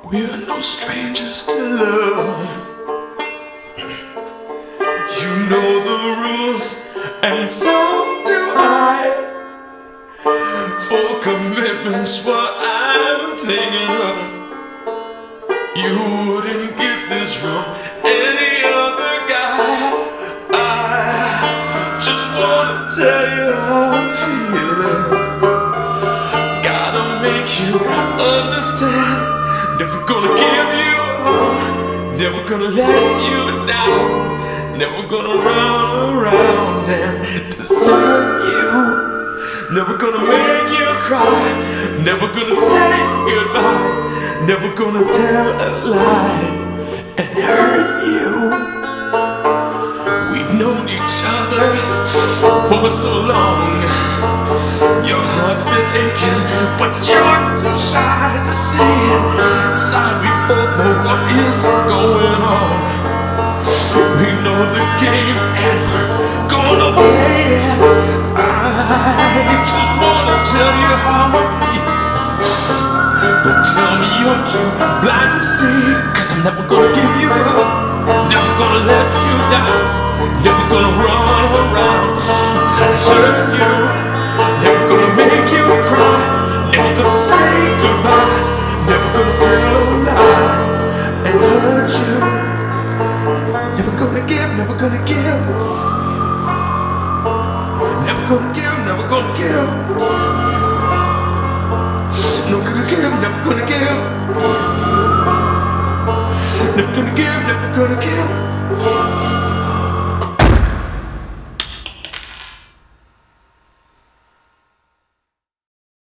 We're no strangers to love. You know the rules, and so do I. For commitment's what I'm thinking of. You wouldn't get this from any other guy. I just wanna tell you how I'm feeling. Gotta make you understand. Never gonna give you up, never gonna let you down, never gonna run around and desert you, never gonna make you cry, never gonna say goodbye, never gonna tell a lie and hurt you. We've known each other for so long. Your heart's been aching, but you're too shy to say it. Inside we both know what is going on. We know the game and we're gonna play it. I just wanna tell you how I feel. Don't tell me you're too blind to see, 'cause I'm never gonna give you up, never gonna let you down, never gonna run around and desert you, never gonna make you cry, never gonna say goodbye, never gonna tell a lie and hurt you, never gonna give, never gonna give, never gonna give, never gonna give, never gonna give, never gonna give, never gonna give, never gonna give.